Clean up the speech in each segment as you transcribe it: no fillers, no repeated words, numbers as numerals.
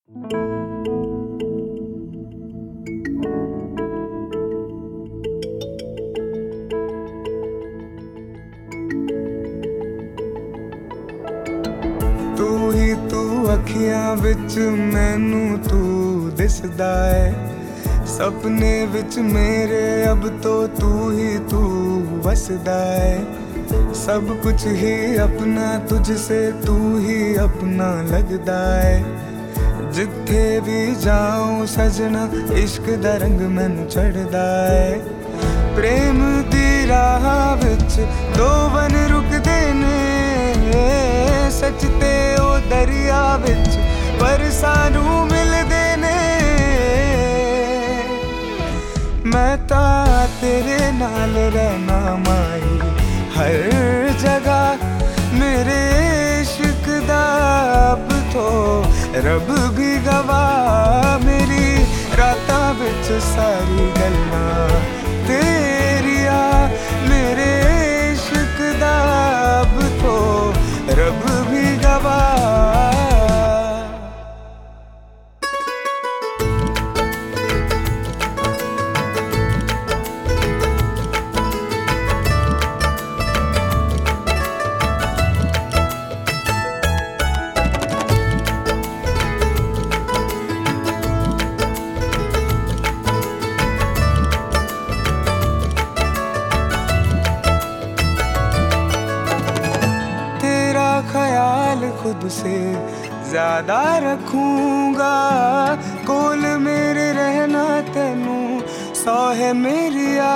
तू ही तू अखियां विच मैनू तू दिसदा है, सपने विच मेरे अब तो तू ही तू वसदा है। सब कुछ ही अपना तुझसे तू ही अपना लगदा है। जिथे भी जाऊं सजना इश्क दा रंग मैनू चढ़दा है। प्रेम दी राह विच दो वन रुकदे ने, सच ते ओ दरिया विच पर सानू मिलदे ने। मैं तां तेरे नाल रहना माही हर जगह, मेरे इश्क दा अब तो रब भी गवाह। मेरी रातां विच सारी गल्लां तेरिया, मेरे इश्क दा अब तो रब भी गवाह। ख्याल खुद से ज्यादा रखूंगा, कोल मेरे रहना तेनू सौ है मेरिया।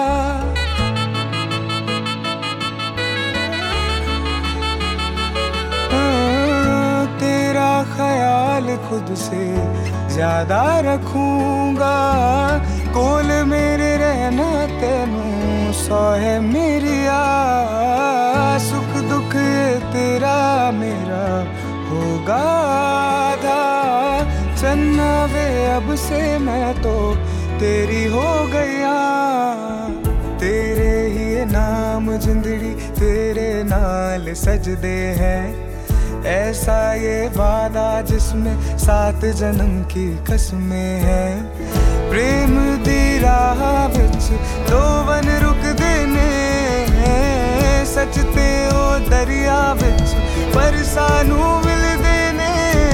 तेरा ख्याल खुद से ज्यादा रखूंगा, कोल मेरे रहना तेनू सौ है मेरिया। सुख दुख तेरा मेरा होगा आधा, चन्ना वे अब से मैं तो तेरी हो गया। तेरे ही नाम जिंदड़ी तेरे नाल सजदे हैं, ऐसा ये वादा जिसमें 7 जन्म की कसमें हैं। प्रेम दी राह विच दो वन रुकदे ने, सच ते ओ दरिया विच पर सानू मिलदे ने।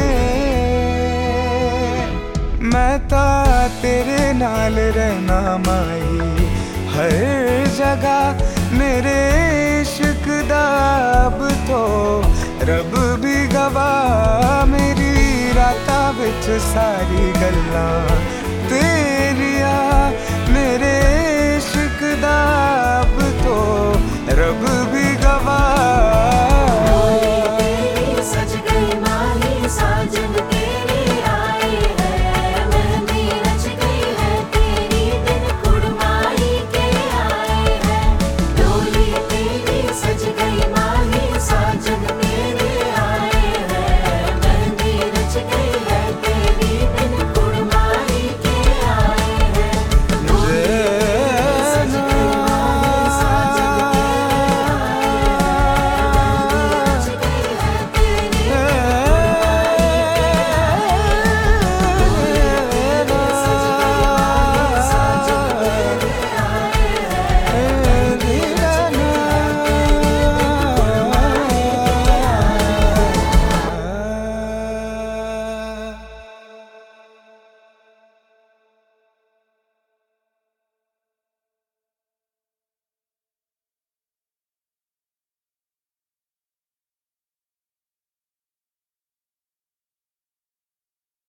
मैं तां तेरे नाल रहना माही हर जगह, मेरे इश्क दा अब तो रब भी गवाह। मेरी रातां विच सारी गल्लां